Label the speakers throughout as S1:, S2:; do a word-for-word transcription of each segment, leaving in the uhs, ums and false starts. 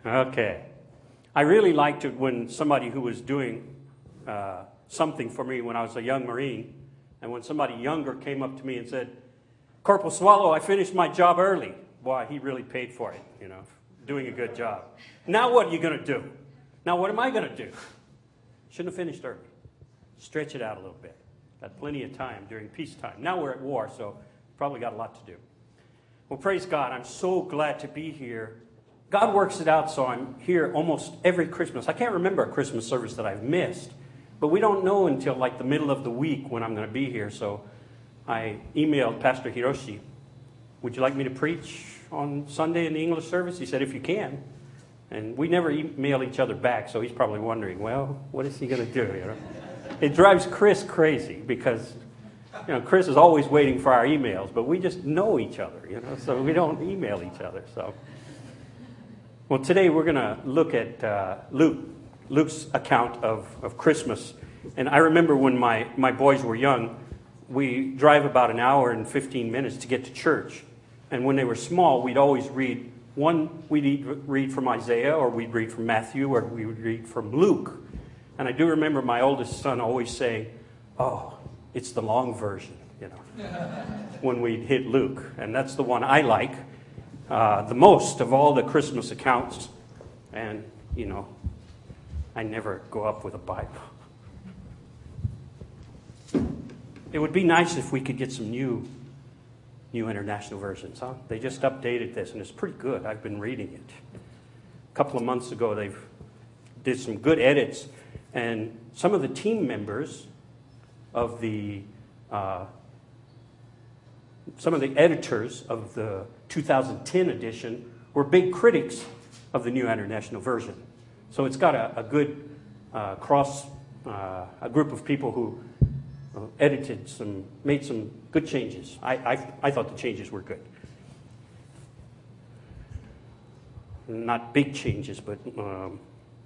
S1: Okay. I really liked it when somebody who was doing uh, something for me when I was a young Marine, and when somebody younger came up to me and said, "Corporal Swallow, I finished my job early." Boy, he really paid for it, you know, doing a good job. Now what are you going to do? Now what am I going to do? Shouldn't have finished early. Stretch it out a little bit. Got plenty of time during peacetime. Now we're at war, so probably got a lot to do. Well, praise God. I'm so glad to be here. God works it out so I'm here almost every Christmas. I can't remember a Christmas service that I've missed, but we don't know until like the middle of the week when I'm going to be here. So I emailed Pastor Hiroshi, "Would you like me to preach on Sunday in the English service?" He said, "If you can." And we never email each other back, so he's probably wondering, well, what is he going to do? You know, it drives Chris crazy because, you know, Chris is always waiting for our emails, but we just know each other, you know, so we don't email each other. So, well, today we're going to look at uh, Luke, Luke's account of, of Christmas. And I remember when my, my boys were young, we drive about an hour and fifteen minutes to get to church. And when they were small, we'd always read one, we'd read from Isaiah, or we'd read from Matthew, or we would read from Luke. And I do remember my oldest son always saying, "Oh, it's the long version," you know, when we'd hit Luke. And that's the one I like uh, the most of all the Christmas accounts. And, you know, I never go up with a Bible. It would be nice if we could get some new New International Versions, huh? They just updated this, and it's pretty good. I've been reading it. A couple of months ago, they did some good edits, and some of the team members of the, uh, some of the editors of the two thousand ten edition were big critics of the New International Version. So it's got a, a good uh, cross, uh, a group of people who Uh, edited some, made some good changes. I, I, I thought the changes were good. Not big changes, but um,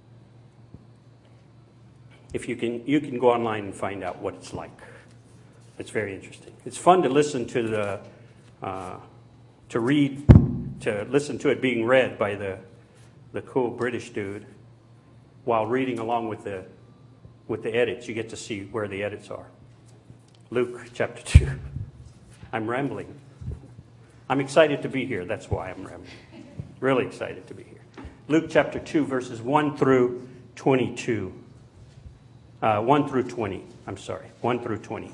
S1: if you can, you can go online and find out what it's like. It's very interesting. It's fun to listen to the, uh, to read, to listen to it being read by the, the cool British dude, while reading along with the, with the edits. You get to see where the edits are. Luke chapter two. I'm rambling. I'm excited to be here. That's why I'm rambling. Really excited to be here. Luke chapter two, verses one through twenty-two. Uh, one through twenty. I'm sorry. one through twenty.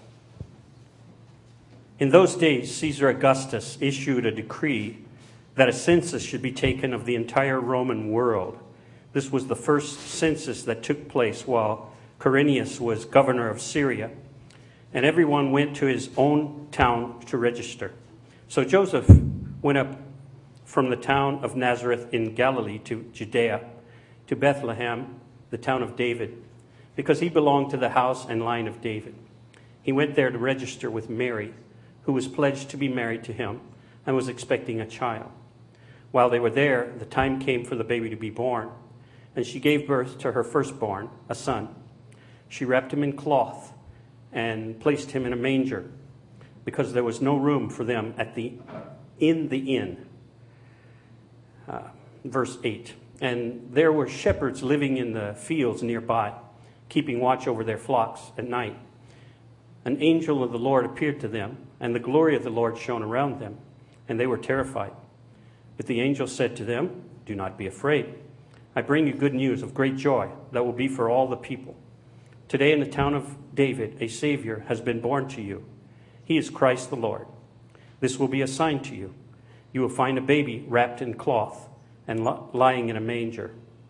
S1: In those days, Caesar Augustus issued a decree that a census should be taken of the entire Roman world. This was the first census that took place while Quirinius was governor of Syria. And everyone went to his own town to register. So Joseph went up from the town of Nazareth in Galilee to Judea, to Bethlehem, the town of David, because he belonged to the house and line of David. He went there to register with Mary, who was pledged to be married to him and was expecting a child. While they were there, the time came for the baby to be born, and she gave birth to her firstborn, a son. She wrapped him in cloth and placed him in a manger, because there was no room for them at the in the inn. Uh, verse eight. And there were shepherds living in the fields nearby, keeping watch over their flocks at night. An angel of the Lord appeared to them, and the glory of the Lord shone around them, and they were terrified. But the angel said to them, "Do not be afraid. I bring you good news of great joy that will be for all the people. Today in the town of David, a Savior has been born to you. He is Christ the Lord. This will be a sign to you. You will find a baby wrapped in cloth and li- lying in a manger."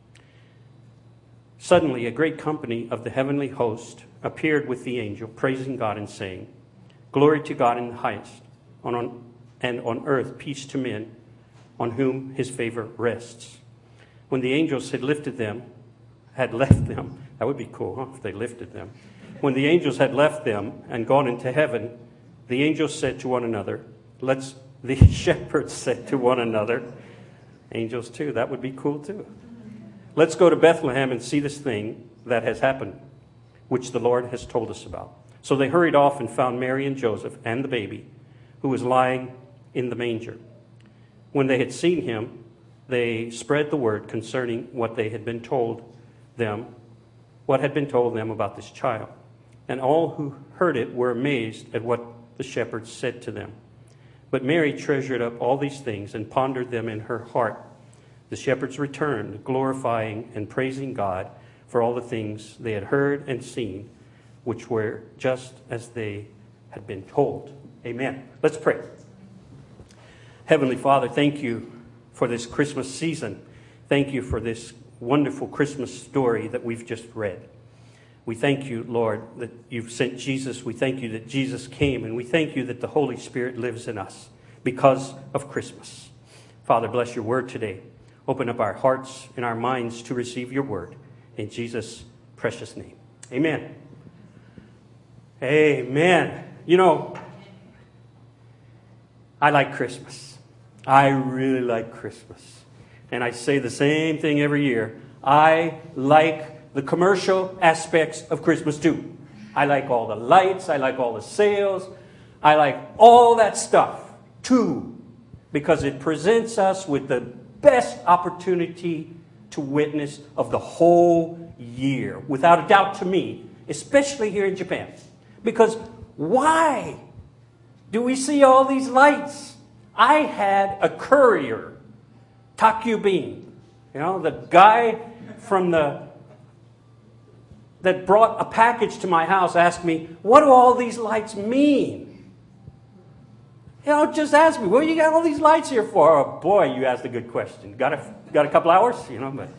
S1: Suddenly, a great company of the heavenly host appeared with the angel, praising God and saying, "Glory to God in the highest, on, on, and on earth peace to men on whom his favor rests." When the angels had lifted them, had left them, that would be cool, huh, if they lifted them. When the angels had left them and gone into heaven, the angels said to one another, let's, the shepherds said to one another, angels too, that would be cool too. "Let's go to Bethlehem and see this thing that has happened, which the Lord has told us about." So they hurried off and found Mary and Joseph and the baby, who was lying in the manger. When they had seen him, they spread the word concerning what they had been told them, what had been told them about this child. And all who heard it were amazed at what the shepherds said to them. But Mary treasured up all these things and pondered them in her heart. The shepherds returned, glorifying and praising God for all the things they had heard and seen, which were just as they had been told. Amen. Let's pray. Heavenly Father, thank you for this Christmas season. Thank you for this wonderful Christmas story that we've just read. We thank you, Lord, that you've sent Jesus. We thank you that Jesus came, and we thank you that the Holy Spirit lives in us because of Christmas. Father, bless your word today. Open up our hearts and our minds to receive your word. In Jesus' precious name. Amen. Amen. You know, I like Christmas. I really like Christmas. And I say the same thing every year. I like the commercial aspects of Christmas too. I like all the lights. I like all the sales. I like all that stuff too, because it presents us with the best opportunity to witness of the whole year. Without a doubt to me, especially here in Japan. Because why do we see all these lights? I had a courier, Takubin, you know, the guy from the that brought a package to my house, asked me, what do all these lights mean? You know, just ask me, what you got all these lights here for? Oh, boy, you asked a good question. Got a, got a couple hours? You know, but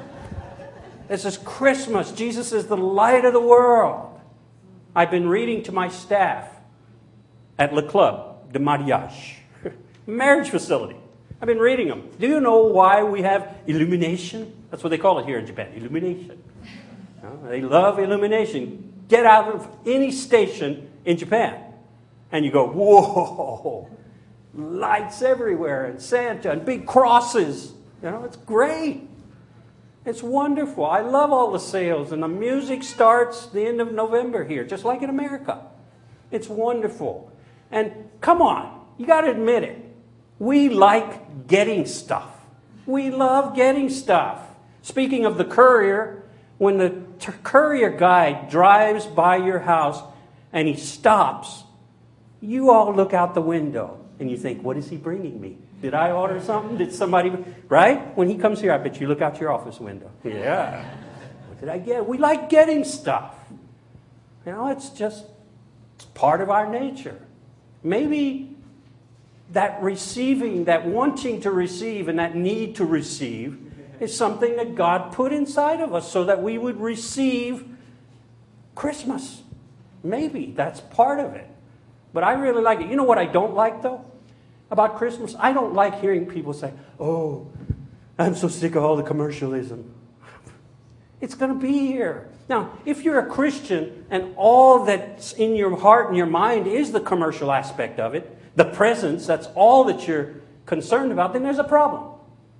S1: this is Christmas. Jesus is the light of the world. I've been reading to my staff at Le Club de Mariage, marriage facility. I've been reading them. Do you know why we have illumination? That's what they call it here in Japan, illumination. You know, they love illumination. Get out of any station in Japan and you go, whoa, lights everywhere and Santa and big crosses. You know, it's great. It's wonderful. I love all the sales, and the music starts the end of November here, just like in America. It's wonderful. And come on, you got to admit it. We like getting stuff. We love getting stuff. Speaking of the courier, when the t- courier guy drives by your house and he stops, you all look out the window and you think, what is he bringing me? Did I order something? Did somebody... Right? When he comes here, I bet you look out your office window. Yeah. What did I get? We like getting stuff. You know, it's just it's part of our nature. Maybe that receiving, that wanting to receive and that need to receive is something that God put inside of us so that we would receive Christmas. Maybe that's part of it. But I really like it. You know what I don't like, though, about Christmas? I don't like hearing people say, oh, I'm so sick of all the commercialism. It's going to be here. Now, if you're a Christian and all that's in your heart and your mind is the commercial aspect of it, the presence, that's all that you're concerned about, then there's a problem.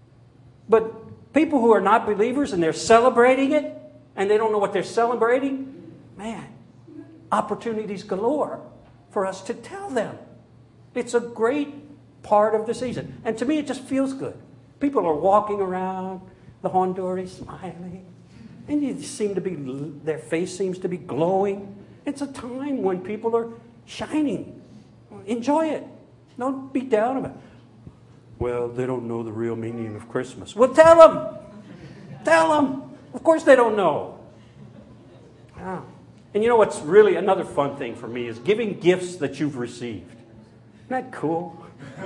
S1: But people who are not believers and they're celebrating it and they don't know what they're celebrating, man, opportunities galore for us to tell them. It's a great part of the season. And to me, it just feels good. People are walking around the Honduri smiling. And you seem to be, their face seems to be glowing. It's a time when people are shining. Enjoy it. Don't be down about it. Well, they don't know the real meaning of Christmas. Well, tell them. Tell them. Of course they don't know. Yeah. And you know what's really another fun thing for me is giving gifts that you've received. Isn't that cool?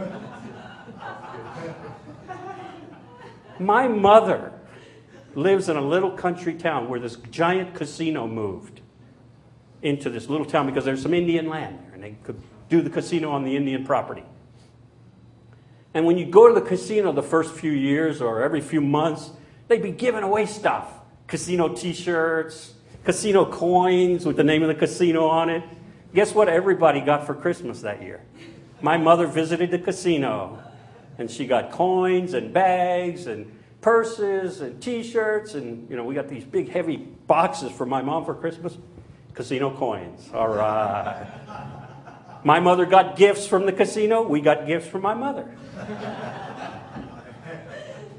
S1: My mother lives in a little country town where this giant casino moved into this little town because there's some Indian land there and they could do the casino on the Indian property. And when you go to the casino the first few years or every few months, they'd be giving away stuff. Casino t-shirts, casino coins with the name of the casino on it. Guess what everybody got for Christmas that year? My mother visited the casino and she got coins and bags and purses and t-shirts, and you know, we got these big heavy boxes for my mom for Christmas. Casino coins. All right. My mother got gifts from the casino. We got gifts from my mother.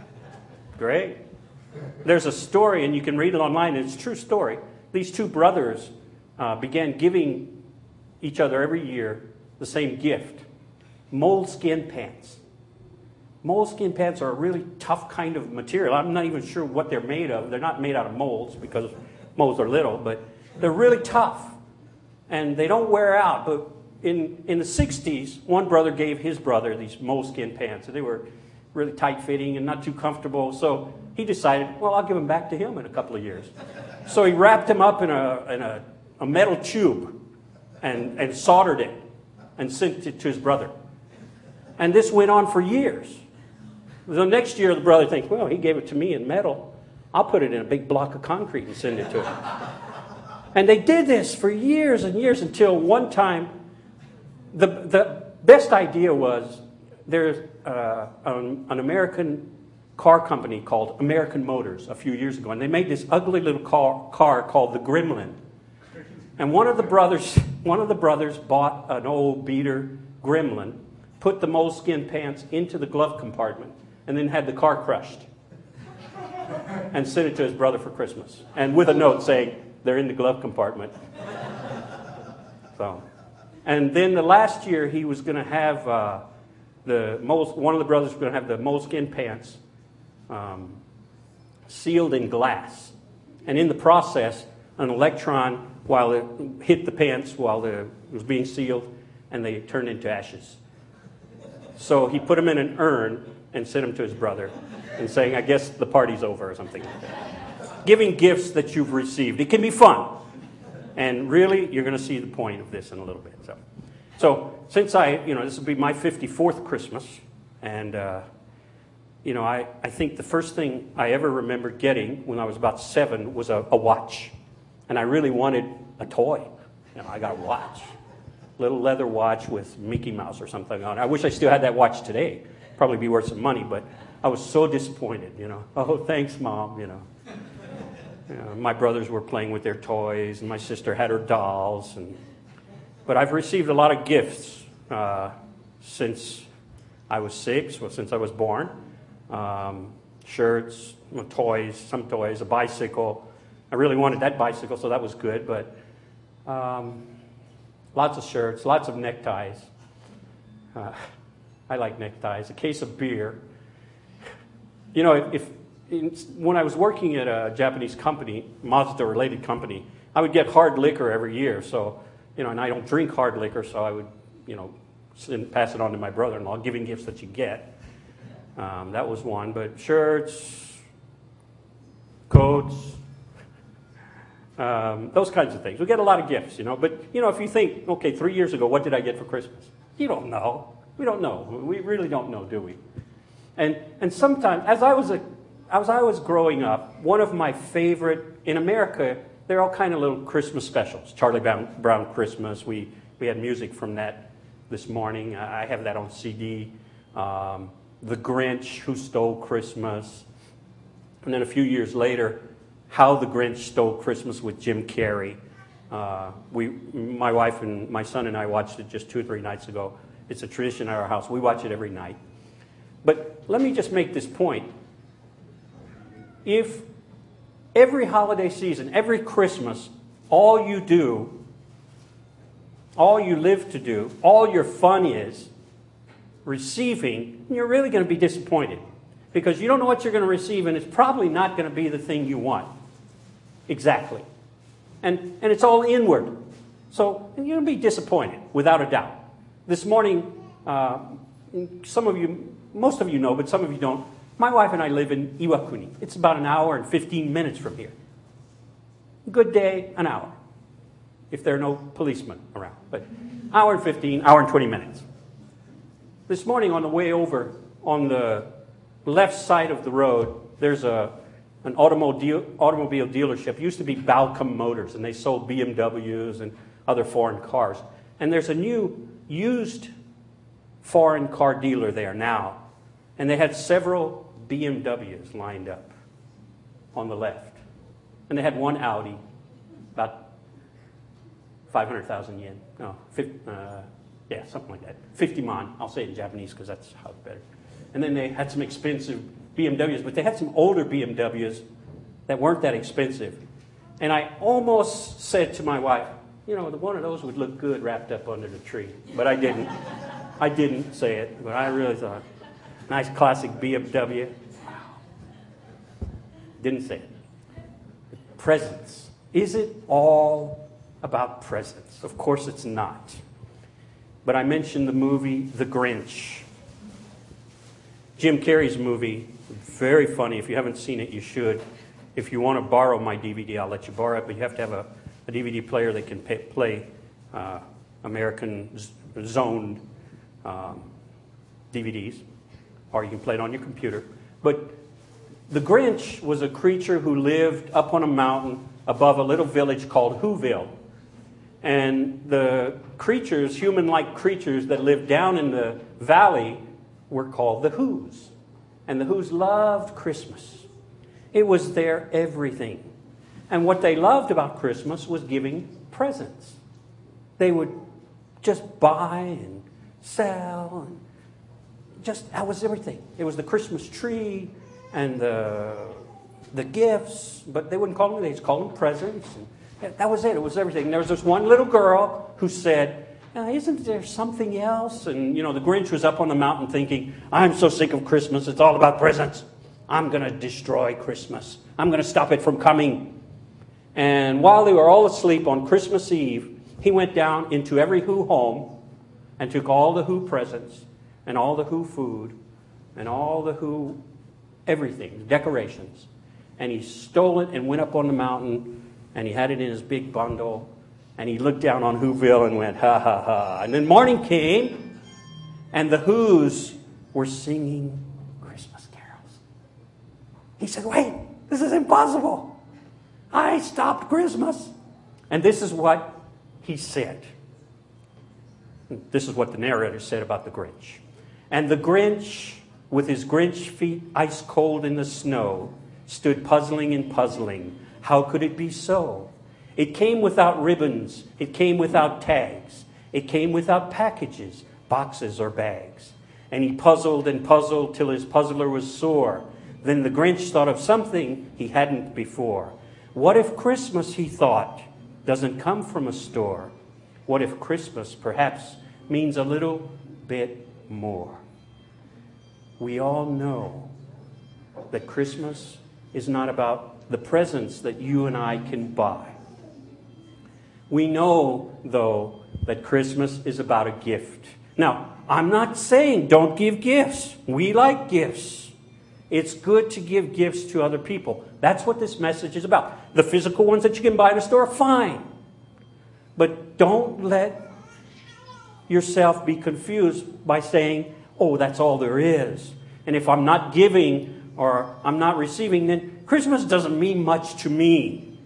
S1: Great. There's a story, and you can read it online, and it's a true story. These two brothers uh, began giving each other every year the same gift, moleskin pants. Moleskin pants are a really tough kind of material. I'm not even sure what they're made of. They're not made out of molds because molds are little, but they're really tough. And they don't wear out. But in, in the sixties, one brother gave his brother these moleskin pants. And they were really tight-fitting and not too comfortable. So he decided, well, I'll give them back to him in a couple of years. So he wrapped them up in a, in a, a metal tube and, and soldered it and sent it to his brother. And this went on for years. The next year, the brother thinks, well, he gave it to me in metal. I'll put it in a big block of concrete and send it to him. And they did this for years and years until one time, the, the best idea was there's uh, an, an American car company called American Motors a few years ago. And they made this ugly little car, car called the Gremlin. And one of the brothers, one of the brothers bought an old beater Gremlin, put the moleskin pants into the glove compartment, and then had the car crushed and sent it to his brother for Christmas. And with a note saying, they're in the glove compartment. So, and then the last year he was going to have, uh, the mole, one of the brothers was going to have the moleskin pants um, sealed in glass. And in the process, an electron, while it hit the pants while the, it was being sealed, and they turned into ashes. So he put them in an urn and sent them to his brother and saying, I guess the party's over or something like that. Giving gifts that you've received. It can be fun. And really, you're going to see the point of this in a little bit. So, so since I, you know, this will be my fifty-fourth Christmas, and, uh, you know, I, I think the first thing I ever remember getting when I was about seven was a, a watch. And I really wanted a toy. You know, I got a watch. Little leather watch with Mickey Mouse or something on it. I wish I still had that watch today. Probably be worth some money, but I was so disappointed, you know. Oh, thanks, Mom, you know. You know, my brothers were playing with their toys, and my sister had her dolls. And, but I've received a lot of gifts uh, since I was six, well, since I was born. Um, shirts, toys, some toys, a bicycle. I really wanted that bicycle, so that was good, but um, lots of shirts, lots of neckties. Uh, I like neckties. A case of beer. You know, if, if in, when I was working at a Japanese company, Mazda-related company, I would get hard liquor every year. So, you know, and I don't drink hard liquor, so I would, you know, send, pass it on to my brother-in-law, giving gifts that you get. Um, that was one. But shirts, coats, um, those kinds of things. We get a lot of gifts, you know. But, you know, if you think, okay, three years ago, what did I get for Christmas? You don't know. We don't know. We really don't know, do we? And and sometimes, as I was a, as I was growing up, one of my favorite in America, there are all kind of little Christmas specials. Charlie Brown, Brown Christmas. We we had music from that this morning. I have that on C D. Um, the Grinch, Who Stole Christmas, and then a few years later, How the Grinch Stole Christmas with Jim Carrey. Uh, we, my wife and my son and I watched it just two or three nights ago. It's a tradition at our house. We watch it every night. But let me just make this point. If every holiday season, every Christmas, all you do, all you live to do, all your fun is receiving, you're really going to be disappointed. Because you don't know what you're going to receive, and it's probably not going to be the thing you want. Exactly. And, and it's all inward. So you're going to be disappointed, without a doubt. This morning, uh, some of you, most of you know, but some of you don't, my wife and I live in Iwakuni. It's about an hour and fifteen minutes from here. Good day, an hour, if there are no policemen around. But hour and fifteen, hour and twenty minutes. This morning on the way over, on the left side of the road, there's a an automobile, automobile dealership. It used to be Balcom Motors, and they sold B M Ws and other foreign cars. And there's a new used foreign car dealer there now. And they had several B M Ws lined up on the left. And they had one Audi, about five hundred thousand yen. No, fifty, uh, yeah, something like that. fifty man. I'll say it in Japanese because that's how it's better. And then they had some expensive B M Ws, but they had some older B M Ws that weren't that expensive. And I almost said to my wife, you know, the one of those would look good wrapped up under the tree. But I didn't. I didn't say it, but I really thought, nice classic B M W. Didn't say it. Presents. Is it all about presents? Of course it's not. But I mentioned the movie The Grinch. Jim Carrey's movie, very funny. If you haven't seen it, you should. If you want to borrow my D V D, I'll let you borrow it, but you have to have a, a D V D player that can pay, play uh, American zoned um, D V Ds, or you can play it on your computer. But the Grinch was a creature who lived up on a mountain above a little village called Whoville. And the creatures, human-like creatures that lived down in the valley were called the Whos. And the Whos loved Christmas. It was their everything. And what they loved about Christmas was giving presents. They would just buy and sell. And just, that was everything. It was the Christmas tree and the, the gifts. But they wouldn't call them, they just called them presents. And that was it. It was everything. And there was this one little girl who said, uh, isn't there something else? And, you know, the Grinch was up on the mountain thinking, I'm so sick of Christmas. It's all about presents. I'm going to destroy Christmas. I'm going to stop it from coming. And while they were all asleep on Christmas Eve, he went down into every Who home and took all the Who presents and all the Who food and all the Who everything, decorations. And he stole it and went up on the mountain and he had it in his big bundle and he looked down on Whoville and went, ha, ha, ha. And then morning came and the Whos were singing Christmas carols. He said, wait, this is impossible. I stopped Christmas. And this is what he said. This is what the narrator said about the Grinch. And the Grinch, with his Grinch feet ice cold in the snow, stood puzzling and puzzling. How could it be so? It came without ribbons. It came without tags. It came without packages, boxes or bags. And he puzzled and puzzled till his puzzler was sore. Then the Grinch thought of something he hadn't before. What if Christmas, he thought, doesn't come from a store? What if Christmas perhaps means a little bit more? We all know that Christmas is not about the presents that you and I can buy. We know, though, that Christmas is about a gift. Now, I'm not saying don't give gifts. We like gifts. It's good to give gifts to other people. That's what this message is about. The physical ones that you can buy in a store, fine. But don't let yourself be confused by saying, oh, that's all there is. And if I'm not giving or I'm not receiving, then Christmas doesn't mean much to me.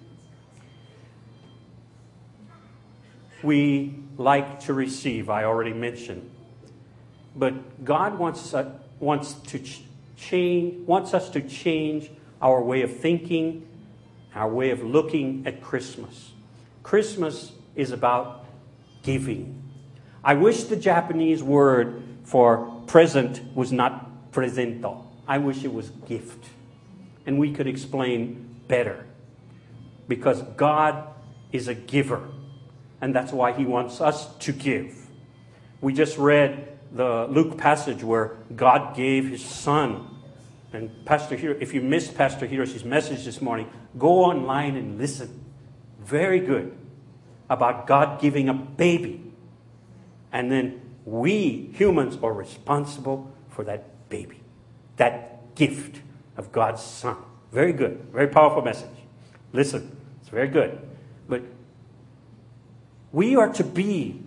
S1: We like to receive, I already mentioned. But God wants, uh, wants to ch- change, wants us to change our way of thinking, our way of looking at Christmas. Christmas is about giving. I wish the Japanese word for present was not presento. I wish it was gift. And we could explain better. Because God is a giver. And that's why He wants us to give. We just read the Luke passage where God gave His Son. And Pastor Hiro, if you missed Pastor Hiroshi's message this morning, go online and listen. Very good. About God giving a baby. And then we humans are responsible for that baby. That gift of God's Son. Very good. Very powerful message. Listen. It's very good. But we are to be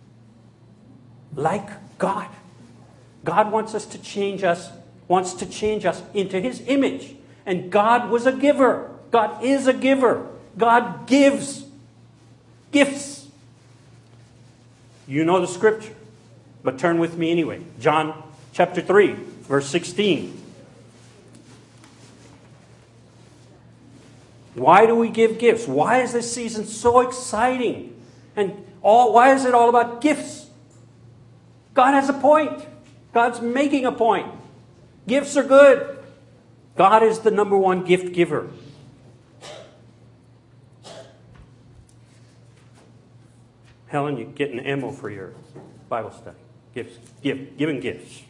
S1: like God. God wants us to change us, wants to change us into His image. And God was a giver. God is a giver. God gives gifts. You know the scripture, but turn with me anyway. John chapter three, verse sixteen. Why do we give gifts? Why is this season so exciting? And all why is it all about gifts? God has a point. God's making a point. Gifts are good. God is the number one gift giver. Helen, you're getting ammo for your Bible study. Gifts, give, giving gifts.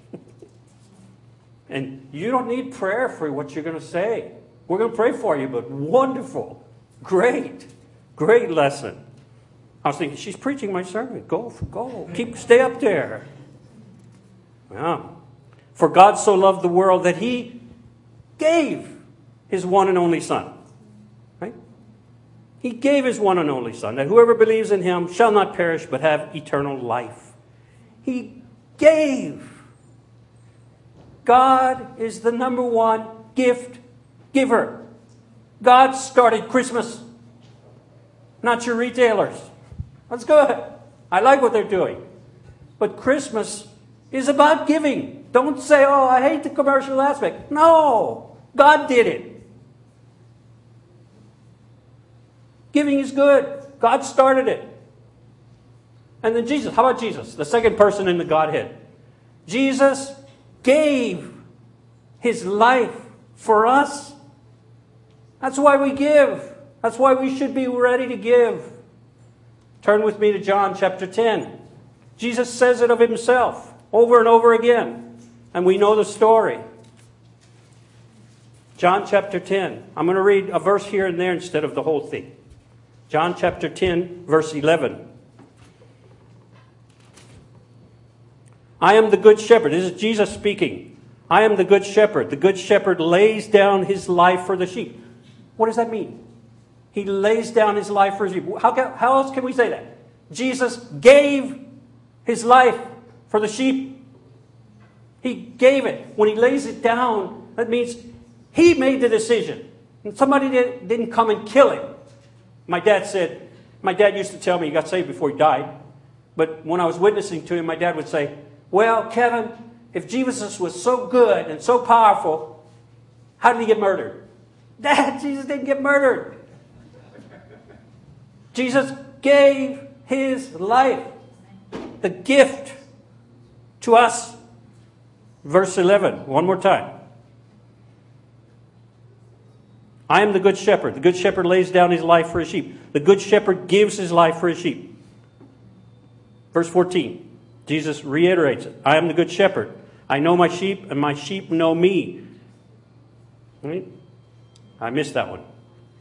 S1: And you don't need prayer for what you're going to say. We're going to pray for you, but wonderful, great, great lesson. I was thinking, she's preaching my sermon. Go, go, keep, stay up there. Yeah. For God so loved the world that He gave His one and only Son. Right? He gave His one and only Son, that whoever believes in Him shall not perish, but have eternal life. He gave. God is the number one gift giver. God started Christmas, not your retailers. That's good. I like what they're doing. But Christmas is about giving. Don't say, oh, I hate the commercial aspect. No, God did it. Giving is good. God started it. And then Jesus. How about Jesus? The second person in the Godhead. Jesus gave His life for us. That's why we give. That's why we should be ready to give. Turn with me to John chapter ten. Jesus says it of Himself over and over again. And we know the story. John chapter ten. I'm going to read a verse here and there instead of the whole thing. John chapter ten, verse eleven. I am the good shepherd. This is Jesus speaking. I am the good shepherd. The good shepherd lays down his life for the sheep. What does that mean? He lays down his life for his sheep. How, can, how else can we say that? Jesus gave His life for the sheep. He gave it. When He lays it down, that means He made the decision. And somebody did, didn't come and kill Him. My dad said, my dad used to tell me he got saved before he died. But when I was witnessing to him, my dad would say, well, Kevin, if Jesus was so good and so powerful, how did He get murdered? Dad, Jesus didn't get murdered. Jesus gave His life, the gift to us. Verse eleven, one more time. I am the good shepherd. The good shepherd lays down his life for his sheep. The good shepherd gives his life for his sheep. Verse fourteen. Jesus reiterates it. I am the good shepherd. I know my sheep, and my sheep know me. Right? I missed that one.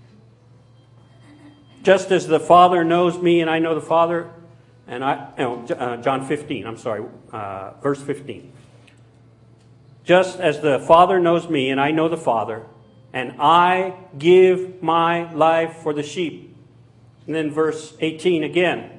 S1: Just as the Father knows me, and I know the Father, and I, no, uh, John fifteen, I'm sorry, uh, verse fifteen. Just as the Father knows me, and I know the Father, and I give my life for the sheep. And then verse eighteen again.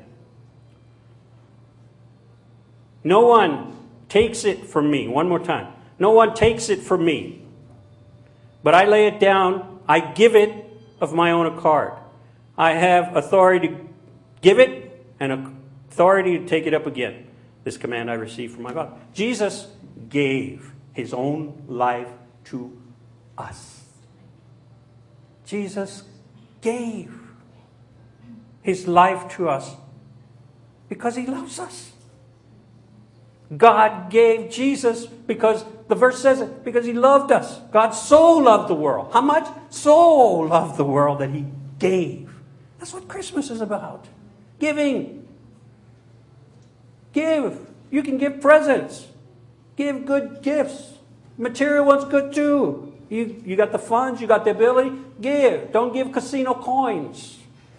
S1: No one takes it from me. One more time. No one takes it from me. But I lay it down. I give it of my own accord. I have authority to give it and authority to take it up again. This command I received from my Father. Jesus gave His own life to us. Jesus gave His life to us because He loves us. God gave Jesus because, the verse says it, because He loved us. God so loved the world. How much? So loved the world that He gave. That's what Christmas is about. Giving. Give. You can give presents. Give good gifts. Material one's good too. You, you got the funds, you got the ability. Give. Don't give casino coins.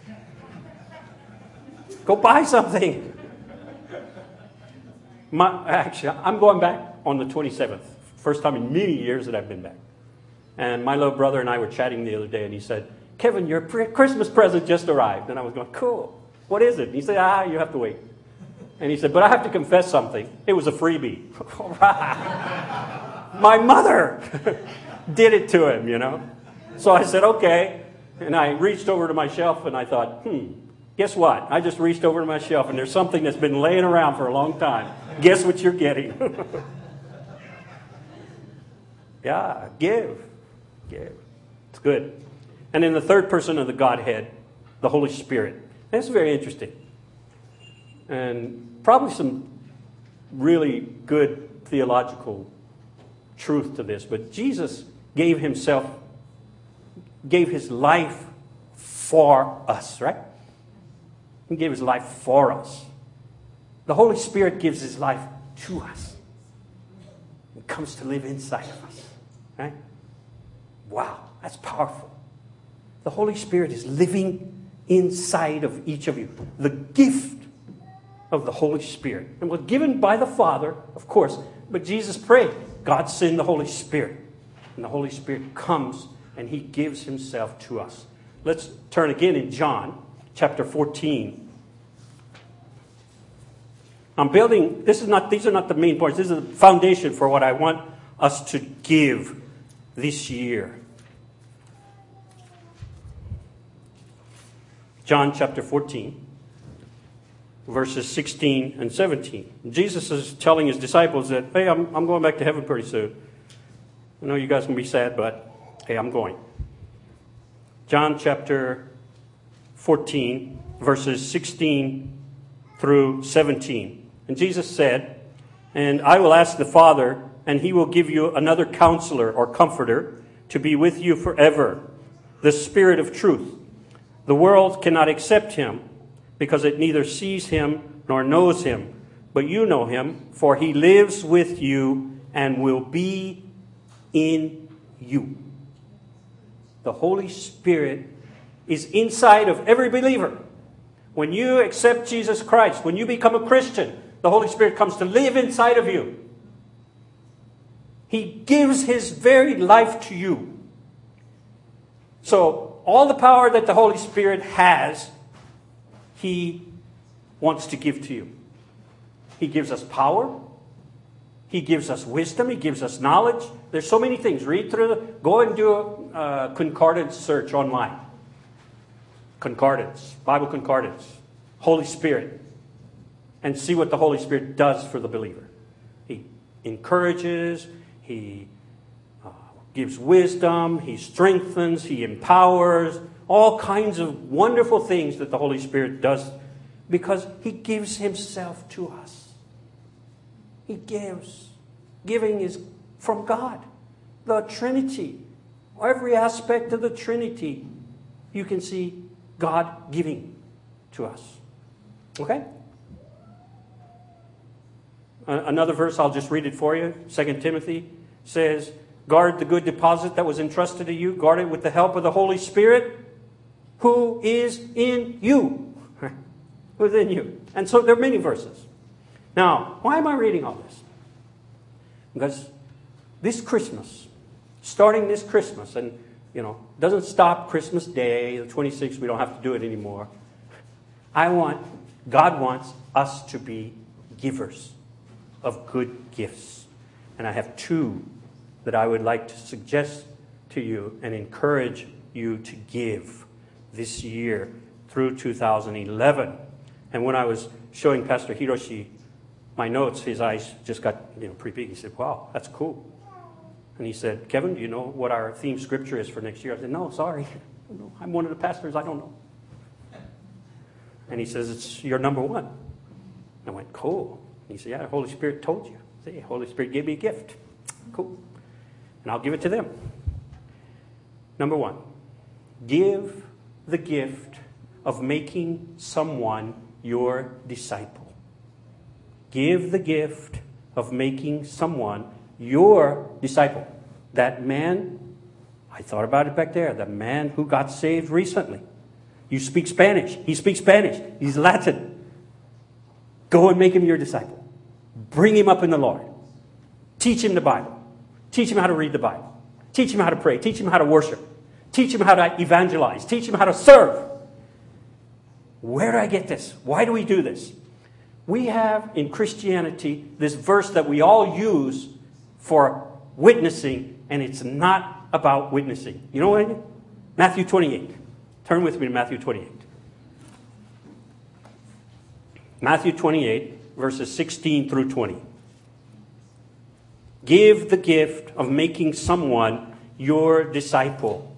S1: Go buy something. My, actually, I'm going back on the twenty-seventh. First time in many years that I've been back. And my little brother and I were chatting the other day, and he said, Kevin, your pre- Christmas present just arrived. And I was going, cool. What is it? And he said, ah, you have to wait. And he said, but I have to confess something. It was a freebie. All right. My mother did it to him, you know. So I said, okay. And I reached over to my shelf, and I thought, hmm, guess what? I just reached over to my shelf, and there's something that's been laying around for a long time. Guess what you're getting? Yeah, give. Give. It's good. And then the third person of the Godhead, the Holy Spirit. That's very interesting. And probably some really good theological truth to this. But Jesus gave himself, gave his life for us, right? He gave his life for us. The Holy Spirit gives his life to us. He comes to live inside of us, right? Wow, that's powerful. The Holy Spirit is living inside of each of you. The gift of the Holy Spirit. And was given by the Father, of course, but Jesus prayed, God send the Holy Spirit. And the Holy Spirit comes and he gives himself to us. Let's turn again in John chapter fourteen. I'm building, this is not, these are not the main points. This is the foundation for what I want us to give this year. John chapter fourteen, verses sixteen and seventeen. Jesus is telling his disciples that, hey, I'm, I'm going back to heaven pretty soon. I know you guys can be sad, but hey, I'm going. John chapter fourteen, verses sixteen through seventeen. And Jesus said, and I will ask the Father, and he will give you another counselor or comforter to be with you forever, the Spirit of truth. The world cannot accept him because it neither sees him nor knows him. But you know him, for he lives with you and will be in you. The Holy Spirit is inside of every believer. When you accept Jesus Christ, when you become a Christian, the Holy Spirit comes to live inside of you. He gives his very life to you. So, all the power that the Holy Spirit has, he wants to give to you. He gives us power. He gives us wisdom. He gives us knowledge. There's so many things. Read through the, go and do a uh, concordance search online. Concordance, Bible concordance, Holy Spirit. And see what the Holy Spirit does for the believer. He encourages, he uh, gives wisdom, he strengthens, he empowers, all kinds of wonderful things that the Holy Spirit does because he gives himself to us. He gives. Giving is from God. The Trinity. Every aspect of the Trinity, you can see God giving to us. Okay? Another verse, I'll just read it for you. Second Timothy says, guard the good deposit that was entrusted to you. Guard it with the help of the Holy Spirit who is in you. Within you. And so there are many verses. Now, why am I reading all this? Because this Christmas, starting this Christmas, and, you know, doesn't stop Christmas Day, the twenty-sixth, we don't have to do it anymore. I want, God wants us to be givers of good gifts. And I have two that I would like to suggest to you and encourage you to give this year through two thousand eleven. And when I was showing Pastor Hiroshi my notes, his eyes just got, you know, pretty big. He said, wow, that's cool. And he said, Kevin, do you know what our theme scripture is for next year? I said, no, sorry. I'm one of the pastors. I don't know. And he says, it's your number one. I went, cool. And he said, yeah, the Holy Spirit told you. I said, the Holy Spirit gave me a gift. Cool. And I'll give it to them. Number one, give the gift of making someone your disciple. Give the gift of making someone your disciple. That man, I thought about it back there, the man who got saved recently. You speak Spanish. He speaks Spanish. He's Latin. Go and make him your disciple. Bring him up in the Lord. Teach him the Bible. Teach him how to read the Bible. Teach him how to pray. Teach him how to worship. Teach him how to evangelize. Teach him how to serve. Where do I get this? Why do we do this? We have in Christianity this verse that we all use for witnessing, and it's not about witnessing. You know what I mean? Matthew twenty-eight. Turn with me to Matthew twenty-eight. Matthew twenty-eight, verses sixteen through twenty. Give the gift of making someone your disciple.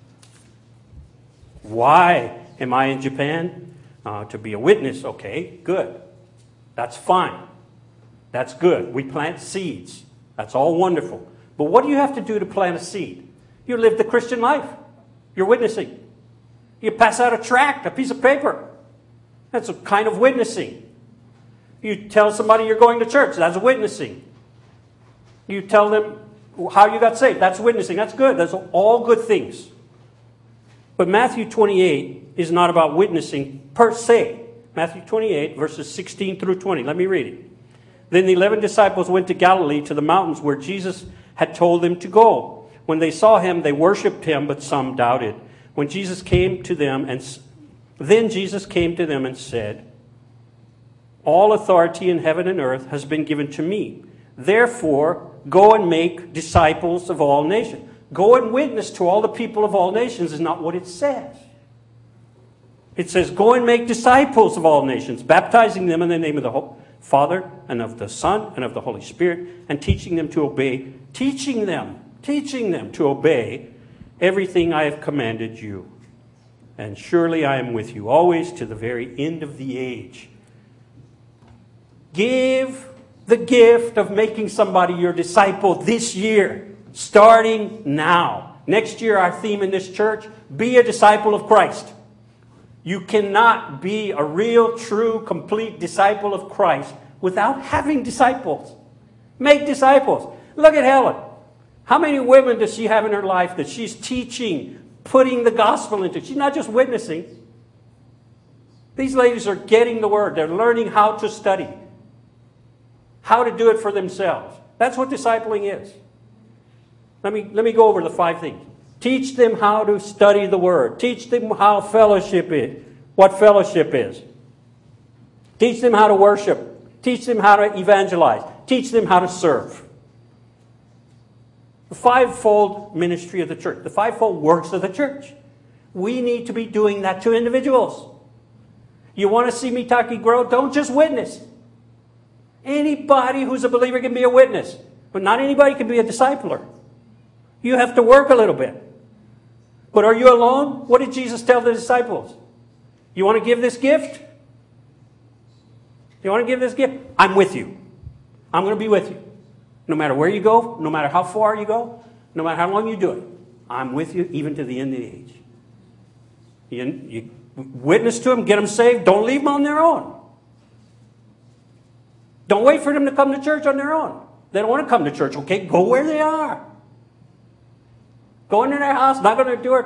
S1: Why am I in Japan? Uh, to be a witness. Okay, good. That's fine. That's good. We plant seeds. That's all wonderful. But But what do you have to do to plant a seed? You live the Christian life. You're witnessing. You pass out a tract, a piece of paper. That's a kind of witnessing. You tell somebody you're going to church. That's witnessing. You tell them how you got saved. That's witnessing. That's good. That's all good things. But Matthew twenty-eight is not about witnessing per se. Matthew twenty-eight, verses sixteen through twenty. Let me read it. Then the eleven disciples went to Galilee, to the mountains where Jesus had told them to go. When they saw him, they worshipped him, but some doubted. When Jesus came to them, and then Jesus came to them and said, all authority in heaven and earth has been given to me. Therefore, go and make disciples of all nations. Go and witness to all the people of all nations is not what it says. It says, go and make disciples of all nations, baptizing them in the name of the Father and of the Son and of the Holy Spirit, and teaching them to obey, teaching them, teaching them to obey everything I have commanded you. And surely I am with you always to the very end of the age. Give the gift of making somebody your disciple this year, starting now. Next year, our theme in this church, be a disciple of Christ. You cannot be a real, true, complete disciple of Christ without having disciples. Make disciples. Look at Helen. How many women does she have in her life that she's teaching, putting the gospel into? She's not just witnessing. These ladies are getting the word. They're learning how to study, how to do it for themselves. That's what discipling is. Let me, let me go over the five things. Teach them how to study the word. Teach them how fellowship is, what fellowship is. Teach them how to worship. Teach them how to evangelize. Teach them how to serve. The fivefold ministry of the church, the fivefold works of the church. We need to be doing that to individuals. You want to see Mitaki grow? Don't just witness. Anybody who's a believer can be a witness, but not anybody can be a discipler. You have to work a little bit. But are you alone? What did Jesus tell the disciples? You want to give this gift? You want to give this gift? I'm with you. I'm going to be with you. No matter where you go, no matter how far you go, no matter how long you do it, I'm with you even to the end of the age. You, you witness to them, get them saved. Don't leave them on their own. Don't wait for them to come to church on their own. They don't want to come to church. Okay, go where they are. Go into their house, not going to do it.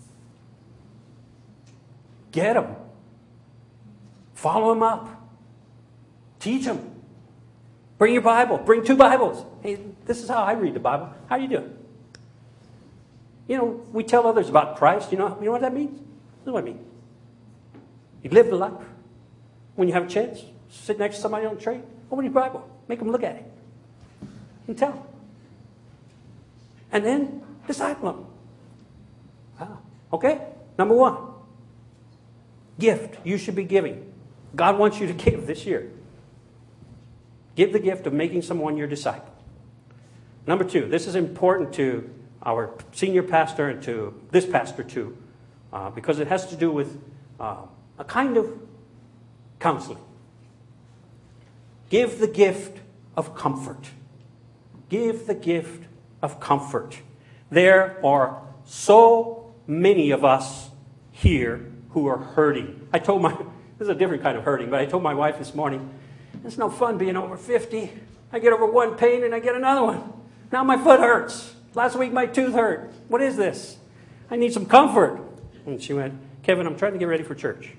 S1: Get them. Follow them up. Teach them. Bring your Bible. Bring two Bibles. Hey, this is how I read the Bible. How do you do it? You know, we tell others about Christ. You know, you know what that means? This is what it means. You live the life. When you have a chance, sit next to somebody on the train, open your Bible. Make them look at it. And tell them. And then disciple them. Wow. Okay? Number one. Gift. You should be giving. God wants you to give this year. Give the gift of making someone your disciple. Number two. This is important to our senior pastor and to this pastor too. Uh, because it has to do with uh, a kind of counseling. Give the gift of comfort. Give the gift of comfort. There are so many of us here who are hurting. I told my, this is a different kind of hurting, but I told my wife this morning, it's no fun being over fifty. I get over one pain and I get another one. Now my foot hurts. Last week my tooth hurt. What is this? I need some comfort. And she went, Kevin, I'm trying to get ready for church.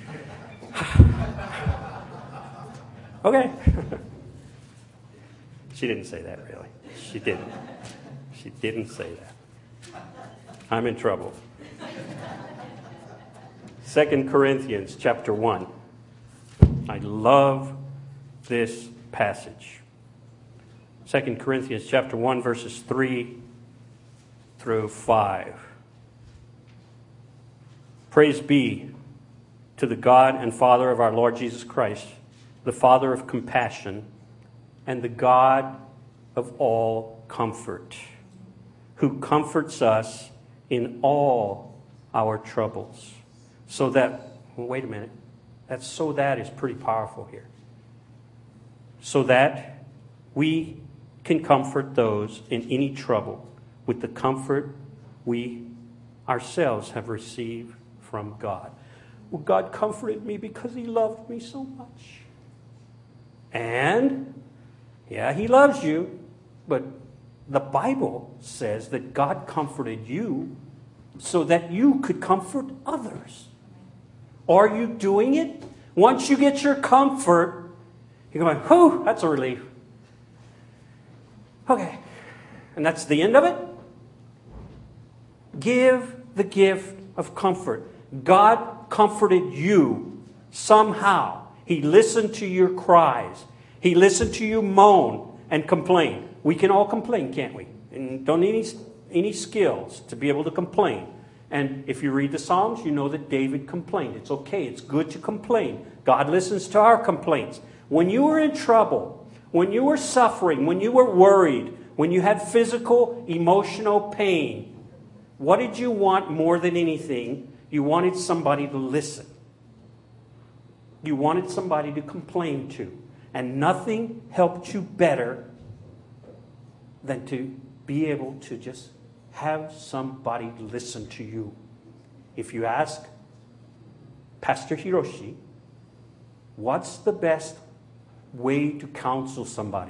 S1: Okay. She didn't say that, really. She didn't. She didn't say that. I'm in trouble. Second Corinthians chapter one. I love this passage. Second Corinthians chapter one, verses three through five. Praise be to the God and Father of our Lord Jesus Christ, the Father of compassion, and the God of all comfort, who comforts us in all our troubles. So that, well, wait a minute, that so that is pretty powerful here. So that we can comfort those in any trouble with the comfort we ourselves have received from God. Well, God comforted me because He loved me so much. And, yeah, He loves you, but the Bible says that God comforted you so that you could comfort others. Are you doing it? Once you get your comfort, you're going, whew, that's a relief. Okay. And that's the end of it? Give the gift of comfort. God comforted you somehow. He listened to your cries. He listened to you moan and complain. We can all complain, can't we? And don't need any, any skills to be able to complain. And if you read the Psalms, you know that David complained. It's okay. It's good to complain. God listens to our complaints. When you were in trouble, when you were suffering, when you were worried, when you had physical, emotional pain, what did you want more than anything? You wanted somebody to listen. You wanted somebody to complain to. And nothing helped you better than to be able to just have somebody listen to you. If you ask Pastor Hiroshi, what's the best way to counsel somebody?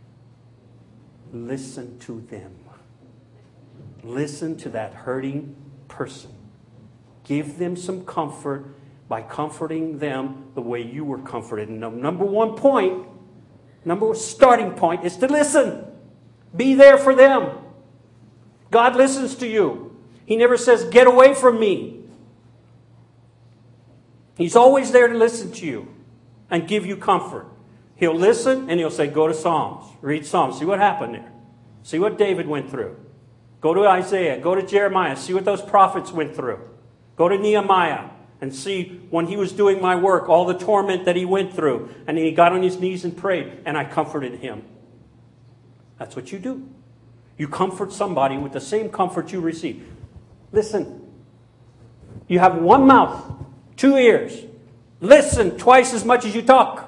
S1: Listen to them. Listen to that hurting person. Give them some comfort by comforting them the way you were comforted. And the number one point, number one starting point is to listen. Be there for them. God listens to you. He never says, get away from me. He's always there to listen to you and give you comfort. He'll listen and he'll say, go to Psalms. Read Psalms. See what happened there. See what David went through. Go to Isaiah. Go to Jeremiah. See what those prophets went through. Go to Nehemiah and see when he was doing my work, all the torment that he went through. And he got on his knees and prayed, and I comforted him. That's what you do. You comfort somebody with the same comfort you receive. Listen. You have one mouth, two ears. Listen twice as much as you talk.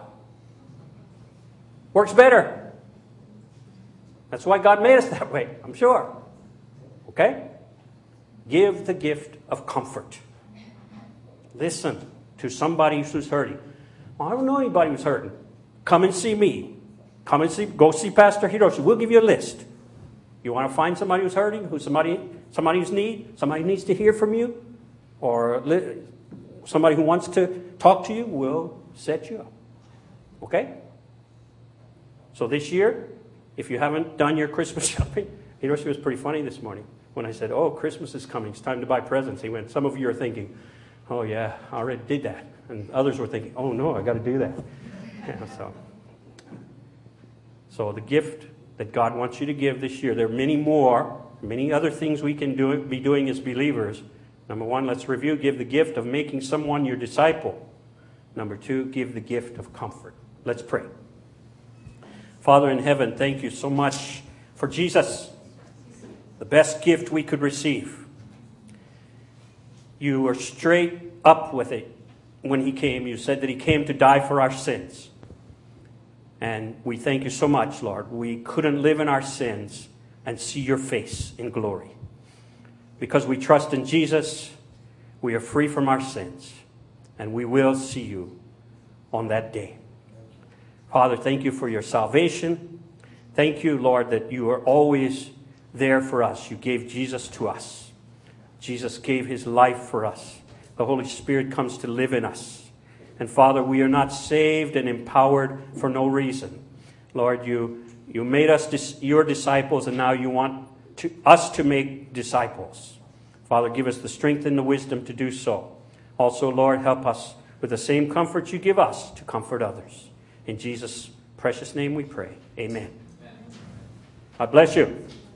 S1: Works better. That's why God made us that way, I'm sure. Okay? Give the gift of comfort. Listen to somebody who's hurting. Well, I don't know anybody who's hurting. Come and see me. Come and see, go see Pastor Hiroshi. We'll give you a list. You want to find somebody who's hurting, who's somebody, somebody who's need, somebody who needs to hear from you, or li- somebody who wants to talk to you, we'll set you up. Okay? So this year, if you haven't done your Christmas shopping, Hiroshi was pretty funny this morning when I said, oh, Christmas is coming. It's time to buy presents. He went, some of you are thinking, oh, yeah, I already did that. And others were thinking, oh, no, I got to do that. Yeah, so, so the gift that God wants you to give this year, there are many more, many other things we can do, be doing as believers. Number one, let's review. Give the gift of making someone your disciple. Number two, give the gift of comfort. Let's pray. Father in heaven, thank you so much for Jesus, the best gift we could receive. You were straight up with it when he came. You said that he came to die for our sins. And we thank you so much, Lord. We couldn't live in our sins and see your face in glory. Because we trust in Jesus, we are free from our sins. And we will see you on that day. Father, thank you for your salvation. Thank you, Lord, that you are always there for us. You gave Jesus to us. Jesus gave his life for us. The Holy Spirit comes to live in us. And Father, we are not saved and empowered for no reason. Lord, you, you made us dis- your disciples, and now you want to, us to make disciples. Father, give us the strength and the wisdom to do so. Also, Lord, help us with the same comfort you give us to comfort others. In Jesus' precious name we pray. Amen. God bless you.